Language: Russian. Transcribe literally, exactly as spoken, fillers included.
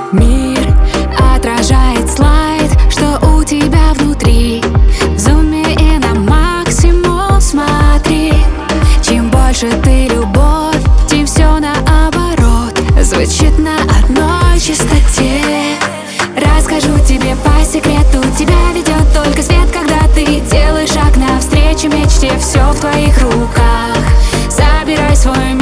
Мир отражает слайд, что у тебя внутри. В зуме и на максимум смотри. Чем больше ты любовь, тем все наоборот звучит на одной частоте. Расскажу тебе по секрету, тебя ведет только свет, когда ты делаешь шаг навстречу мечте. Все в твоих руках, забирай свой мир.